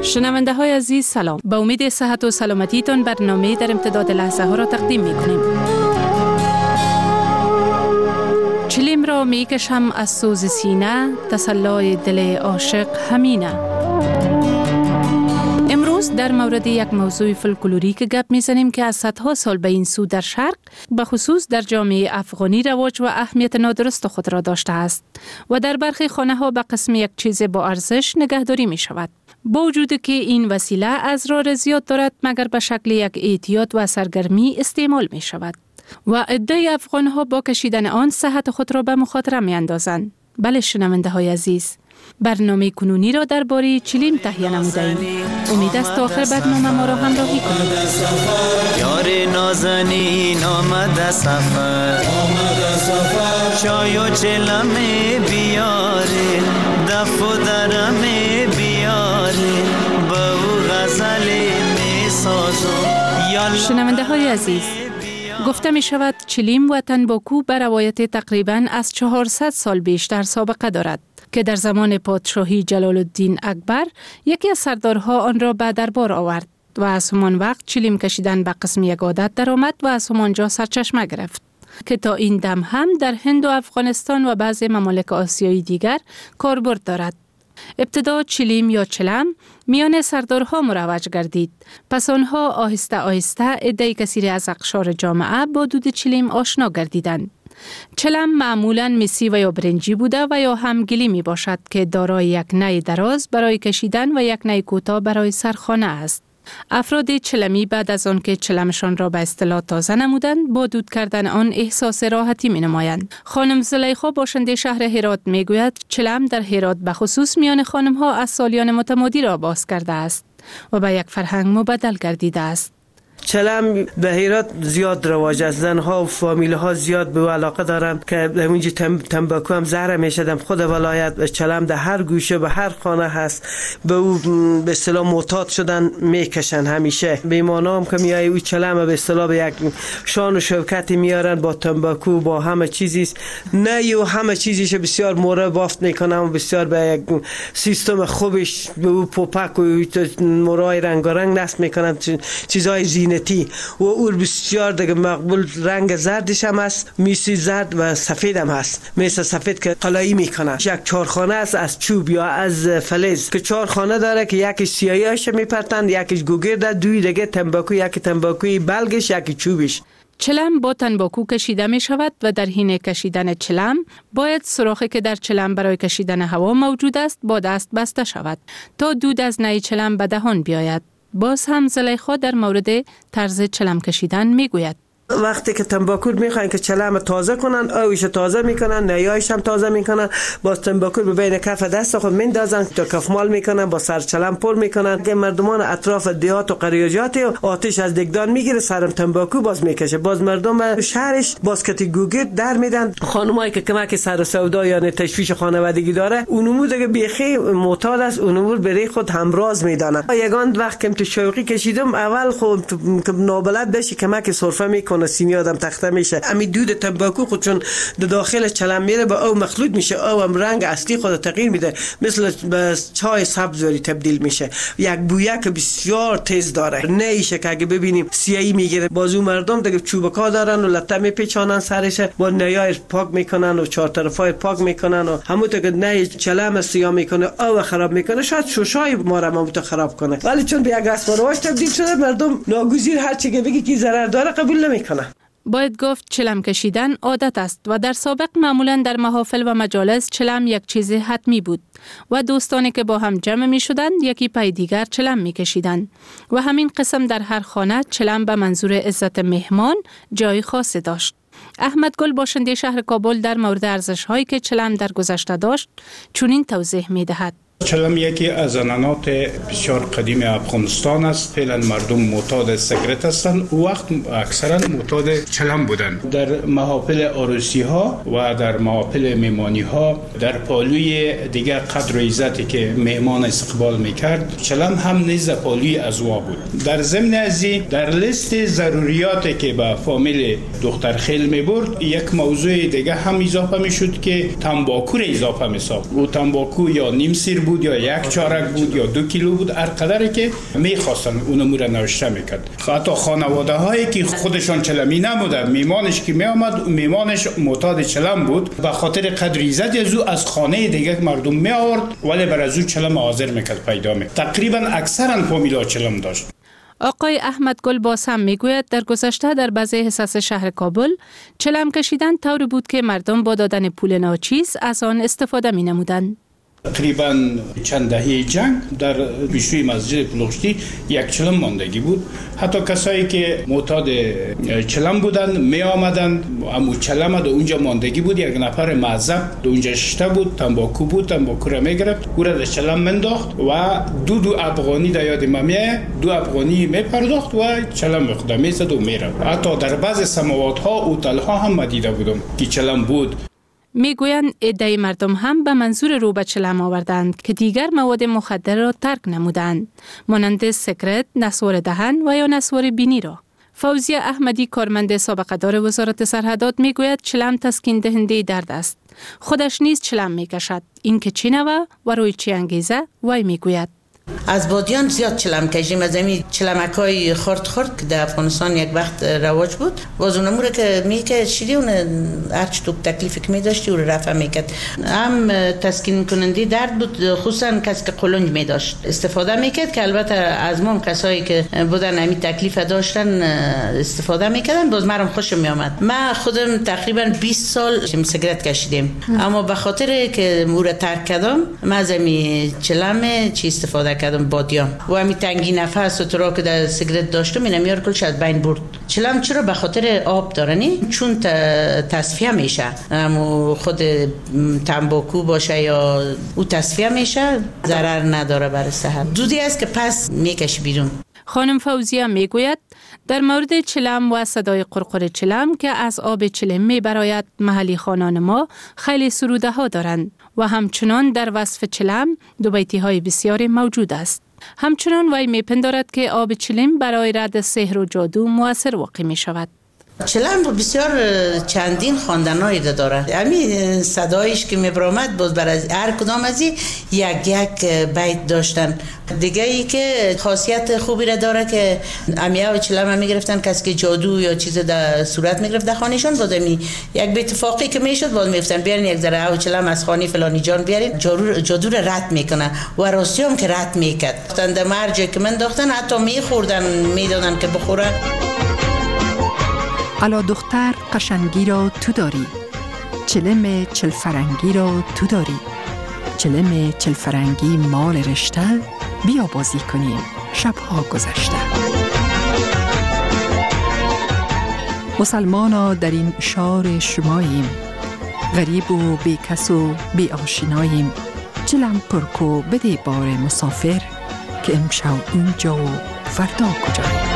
شنونده های عزیز سلام. با امید صحت و سلامتیتون برنامه در امتداد لحظه ها را تقدیم می کنیم. چلیم را می کشم از سوز سینه، تسلای دل عاشق همینه. امروز در مورد یک موضوع فولکلوریک گپ میزنیم که از صدها سال به این سو در شرق به خصوص در جامعه افغانی رواج و اهمیت نادرست خود را داشته است و در برخی خانه ها به قسم یک چیز با ارزش نگهداری می شود. با وجود که این وسیله اسرار زیاد دارد مگر به شکل یک اعتیاد و سرگرمی استعمال می شود و عده افغان ها با کشیدن آن صحت خود را به مخاطره می اندازند. بله شنونده های عزیز، برنامه کنونی را درباره چلیم تهیه نموده‌ایم. امید است تا آخر برنامه ما را همراهی کنید. یار نازنین آمد سفر، چای و چلم بیاره، دف و درم بیاره، با او غزل می سازم. شنونده های عزیز، گفته می شود چلیم و تنباکو به روایت تقریباً از 400 سال بیشتر سابقه دارد که در زمان پادشاهی جلال الدین اکبر یکی از سردارها آن را به دربار آورد و از همان وقت چلیم کشیدن به قسم یک عادت درآمد و از همانجا سرچشمه گرفت که تا این دم هم در هند و افغانستان و بعضی ممالک آسیایی دیگر کاربرد دارد. ابتدا چلیم یا چلم میان سردارها مروج گردید. پس آنها آهسته آهسته عده کثیری از اقشار جامعه با دود چلیم آشنا گردیدند. چلم معمولاً مسی و یا برنجی بوده و یا هم گلی می باشد که دارای یک نی دراز برای کشیدن و یک نی کوتاه برای سرخانه است. افراد چلمی بعد از آن که چلمشان را به اصطلاح تازه نمودند با دود کردن آن احساس راحتی می نمایند. خانم زلیخا باشنده شهر هرات می گوید چلم در هرات به خصوص میان خانم ها از سالیان متمادی را باز کرده است و به یک فرهنگ مبدل گردیده است. چلم به هرات زیاد رواج است. زنها و فامیل ها زیاد به علاقه دارن که اونجا تنباکو هم زهره میشدم. خود ولایت چلم در هر گوشه به هر خانه هست. به او به اصطلاح معتاد شدن میکشن همیشه. بیمانا هم که میای او چلم به اصطلاح به یک شان و شوکتی میارن با تنباکو با همه چیزیست. نه و همه چیزیش بسیار موره بافت میکنن و بسیار به یک سیستم خوبش به او پوپک و مورای رنگارنگ نصب میکنن، چیزای زینتی و او بسیار دیگه مقبول. رنگ زردش هم هست، میسی زرد و سفید هم هست. مثل سفید که قلایی میکنه. یک چهارخانه است از چوب یا از فلز که چهارخانه داره که یکیش سیاهیش میپرتند، یکیش گوگرد، دوی دیگه تنباکو، یکی تنباکوی بلگش، یکی چوبش. چلم با تنباکو کشیده می شود و در حین کشیدن چلم باید سوراخی که در چلم برای کشیدن هوا موجود است با دست بسته شود تا دود از نی چلم به دهان بیاید. باز هم زلیخا در مورد طرز چلم کشیدن می گوید. وقتی که تنباکو میخواین که چلم تازه کنن، آویش تازه میکنن، نیایش هم تازه میکنن، با تنباکو به بین کف دست خود میندازن تا کفمال میکنن، با سر چلم پر میکنن که مردمان اطراف دیهات و قریاجات آتش از دگدان میگیره، سرم تنباکو باز میکشه. باز مردم شهرش باز کتی گوگرد در میدن. خانمایی که کمک سر سودا یا تشویش خانوادگی داره اونمو دیگه بیخی معتاد است، اونمو برای خود همراز میدانن. یگان وقت که تو شوقی کشیدم اول خود که نابلد داشی کمک سرفه میکنه، سینی آدم تخته میشه. امی دود تنباکو خود چون داخل چلم میره با او مخلوط میشه، او هم رنگ اصلی خود تغییر میده، مثل به چای سبز ولی تبدیل میشه. یک بویه که بسیار تیز داره، نیشه که اگه ببینیم سیاهی میگیره. بازو مردم دیگه چوبکا دارن و لطه میپیچانن سرش، با نیای پاک میکنن و چهار طرفای پاک میکنن و همونطور که نی چلم سیاه میکنه او خراب میکنه، شاید شوشای ما را همونطور خراب کنه. ولی چون به یک رسم و رواج تبدیل شده مردم ناگزیر هر چی که بگی که ضرر داره قبول نمیکنه. باید گفت چلم کشیدن عادت است و در سابق معمولاً در محافل و مجالس چلم یک چیز حتمی بود و دوستانی که با هم جمع می شدند یکی پای دیگر چلم می کشیدند و همین قسم در هر خانه چلم به منظور عزت مهمان جای خاصی داشت. احمد گل باشنده شهر کابل در مورد ارزش‌هایی که چلم در گذشته داشت چنین توضیح می دهد. چلم یکی از عنعنات بسیار قدیم افغانستان است. فعلا مردم معتاد سیگارت هستند، او وقت اکثرا معتاد چلم بودند. در محافل عروسی ها و در محافل مهمانی ها در پالوی دیگر قدر و عزتی که مهمان استقبال میکرد چلم هم نیز پالوی ازوا بود. در ضمن ازی در لیست ضروریاتی که به فامیل دخترخیل میبرد یک موضوع دیگه هم اضافه میشد که تنباکو را اضافه میساخت. او تنباکو یا نیم سیر بود یا 1 چارک بود یا 2 کیلو بود، هر قدری که میخواستن اونمو را نوشته میکرد. حتی خانواده هایی که خودشان چلمی نبودن، میمانش که میآمد میمانش معتاد چلم بود، به خاطر قدر عزت از خانه دیگه مردم می آورد ولی بر از او چلم حاضر میکرد پیدا می. تقریبا اکثرا فامیلا چلم داشت. آقای احمد گل باسم میگوید در گذشته در بعضی حصص شهر کابل چلم کشیدن طوری بود که مردم با دادن پول ناچیز از آن استفاده می نمودند. تقریبا چند دهه جنگ در پیشوی مسجد پلوشتی 1 چلم ماندگی بود. حتی کسایی که معتاد چلم بودن می آمدن، اما چلم در اونجا ماندگی بود. 1 نفر معذب در اونجا شته بود، تنباکو بود، تنباکو را می گرفت، او را در چلم منداخت و دو افغانی در یاد ممیه 2 افغانی می پرداخت و چلم به خدا می زد و می رفت. حتی در بعض سماوات ها اوتل ها هم دیده بودم که چلم بود. میگویند عده مردم هم به منظور رو به چلم آوردند که دیگر مواد مخدر را ترک نمودند، مانند سیگرت، نسوار دهن و یا نسوار بینی را. فوزیه احمدی کارمند سابقه دار وزارت سرحدات میگوید چلم تسکین دهنده درد است. خودش نیز چلم میکشد. این که چی نوه و روی چی انگیزه وای میگوید. از بادیان زیاد چلم کشیدیم، از این چلمکای خرد که در افغانستان یک وقت رواج بود. باز اونموره که میکشیدی اون هرچی تو تکلیفی که میداشتی اون رفع میکرد. هم تسکین کننده درد بود، خصوصا کسی که قلنج میداشت استفاده میکرد که البته از ما کسایی که بودن همین تکلیف داشتن استفاده میکردن. باز مرم خوشم میامد. من خودم تقریبا 20 سال سیگرت کشیدیم، اما به خاطر که مور ترک کردم من از همین چلم چی استفاده کردم بادیان و همین تنگی نفس و ترا که در سیگرت داشتم اینم یار کلش از بین برد. چلم چرا؟ به خاطر آب دارنی، چون تصفیه میشه، اما خود تنباکو باشه یا او تصفیه میشه، ضرر نداره برای صحت. دودی است که پس میکشی بیرون. خانم فوزیه میگوید در مورد چلم و صدای قرقر چلم که از آب چلم میبراید محلی خانان ما خیلی سروده ها دارند و همچنان در وصف چلم دو بیتی های بسیاری موجود است. همچنان وی میپندارد که آب چلم برای رد سحر و جادو مؤثر واقع می شود. چلم بسیار چندین خواندنایی داره. همین صدایش که میبرامد باز برای هر کدام از یک بیت داشتن. دیگه ای که خاصیت خوبی را داره که امیه و چلم هم میگرفتن کسی که جادو یا چیز در صورت میگرفت در خانهشون، باز یک به اتفاقی که میشد باز میفتن بیارین یک ذره او چلم از خانه فلانی جان بیارین، جادو را رد میکنه و راستی هم که رد میکرد. در مرجع که من داختن حتی میخوردن میدادن که بخورن. الا دختر قشنگی را تو داری، چلم 40 فرنگی را تو داری، چلم 40 فرنگی مال رشته، بیا بازی کنیم شبها گذشته. مسلمانا در این شار شماییم، غریب و بی کس و بی آشناییم، چلم پرکو بده بار مسافر، که امشب اینجا و فردا کجاییم.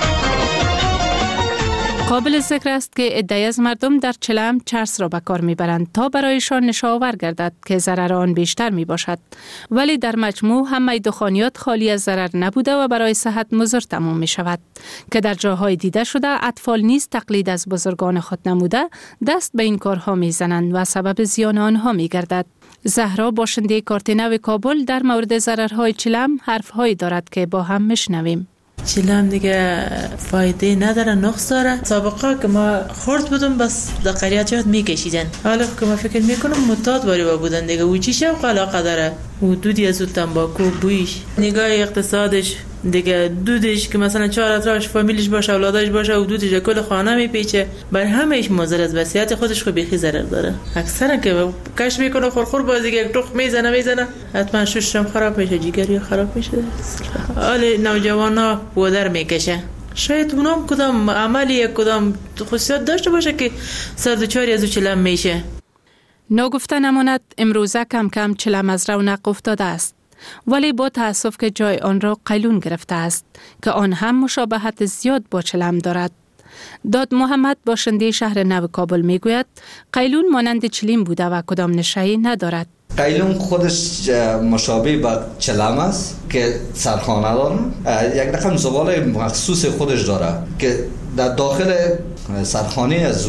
قابل ذکر است که عده‌ای از مردم در چلم چرس را به کار میبرند تا برایشان نشاور گردد که ضرر آن بیشتر می باشد، ولی در مجموع همه دخانیات خالی از ضرر نبوده و برای صحت مضر تمام می شود که در جاهای دیده شده اطفال نیز تقلید از بزرگان خود نموده دست به این کارها می زنند و سبب زیان آنها می گردد. زهرا باشنده کارت نو کابل در مورد ضررهای چلم حرفهایی دارد که با هم میشنویم. چلم دیگه فایده نداره، نقص داره. سابقا که ما خورد بودم بس در قریاتیات میکشیدن، حالا که ما فکر میکنم معتاد باری بودن دیگه. و چی شوق علاقه داره و دودی از تنباکو بویش، نگاه اقتصادش دیگه، دودش که مثلا 4 اطراش فامیلش باشه، اولادش باشه و دودش کل خانه میپیچه، برای همهش مضر است. وصیت خودش خو بیخی ضرر داره. اکثرا که کش میکنه خورخور باز دیگه تخم میزنه حتما ششم خراب میشه، جگری خراب میشه. حال نوجوانا بودر میکشه. شاید اونام کدام عملی کدام خصوصیت داشته باشه که سردچاری از چلم میشه. ناگفته نماند امروزه کم کم چلم از رونق افتاده است، ولی با تأسف که جای آن را قیلون گرفته است که آن هم مشابهت زیاد با چلم دارد. داد محمد باشنده شهر نو کابل میگوید قیلون مانند چلم بوده و کدام نشه‌ای ندارد. قیلون خودش مشابه با چلم است که سرخانه داره، یک رقم زغال مخصوص خودش داره که در داخل سرخانه از او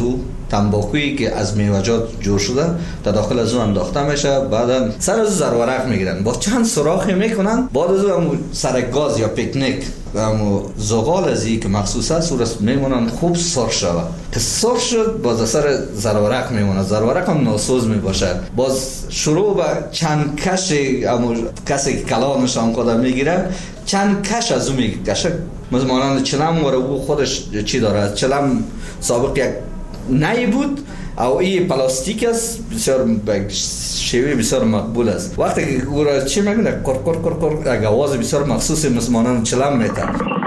تنباکویی که از میوه‌جات جور شده در داخل از اون انداخته میشه، بعدا سر از زرورق میگیرن، با چند سوراخی میکنن، بعد از اون سر گاز یا پیکنیک و زغال ازی که مخصوص است سورس میمونن خوب سرخ شود. که سرخ شد باز سر زرورق میمونه، زرورق هم ناسوز میباشه، باز شروع به چند کش کسی که کلانش هم خود میگیره چند کش از اون میکشه. مانند چلم وره او خودش چی داره، چلم سابق یک نی بود او این پلاستیک است، بسیار شیوه بسیار مقبول است. وقتی که او را چی میگونه کر کر کر کر آواز بسیار مخصوص مسلمانان چلم میته.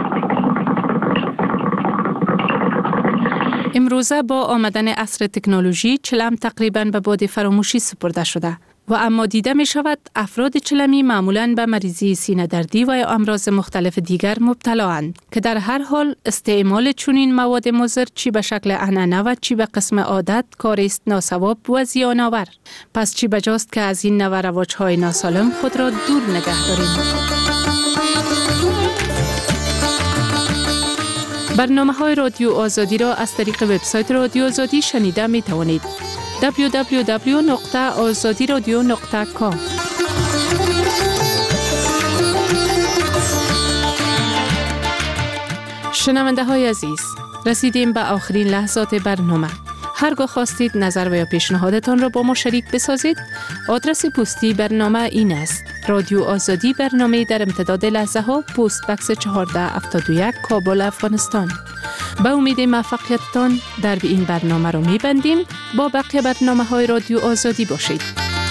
امروزه با آمدن عصر تکنولوژی چلم تقریباً به باد فراموشی سپرده شده و اما دیده می شود افراد چلمی معمولاً به مریضی سینه دردی و امراض مختلف دیگر مبتلااند که در هر حال استعمال چنین مواد مضر چی به شکل عنعنه و چی به قسم عادت کاری است ناسواب و زیان آور. پس چی بجاست که از این نوع رواج‌های ناسالم خود را دور نگه داریم. برنامه‌های رادیو آزادی را از طریق وبسایت رادیو آزادی شنیده می توانید. www.azadiradio.com. شنونده های عزیز، رسیدیم به آخرین لحظات برنامه. هرگاه خواستید نظر و یا پیشنهادتان را با ما شریک بسازید، آدرس پستی برنامه این است: رادیو آزادی، برنامه در امتداد لحظه ها، پست بکس 1471 کابل، افغانستان. به امید موفقیتتان در این برنامه را می‌بندیم. با بقیه برنامه‌های رادیو آزادی باشید.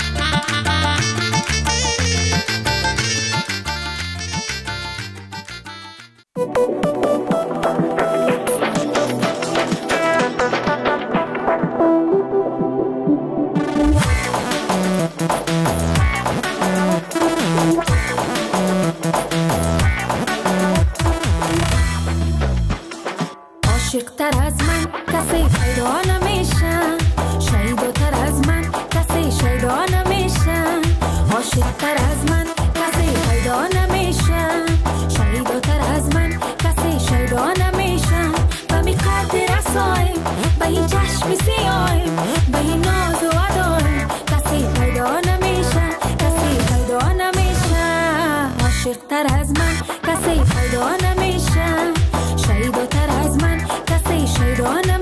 عاشق‌تر از من کسی پیدا نمیشه، شیداتر از من کسی شیدا نمیشه. عاشق‌تر از من کسی پیدا نمیشه، شیداتر از من کسی شیدا نمیشه. و می قد رسایم به این چشم سیایم، به این ناز و ادایم، کسی پیدا نمیشه، کسی پیدا نمیشه. عاشق‌تر از من کسی پیدا نمیشه، شیداتر از من کسی شیدا نمیشه.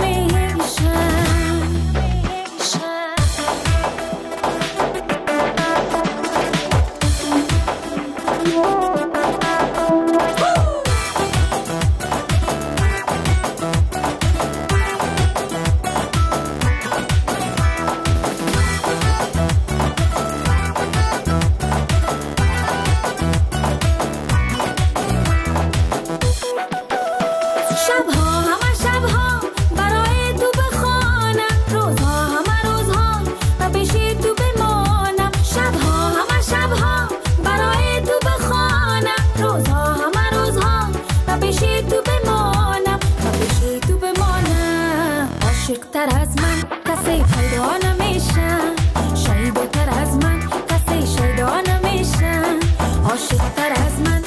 عاشق‌تر از من کسی پیدا نمیشه، شیداتر از من کسی شیدا نمیشه. عاشق‌تر از من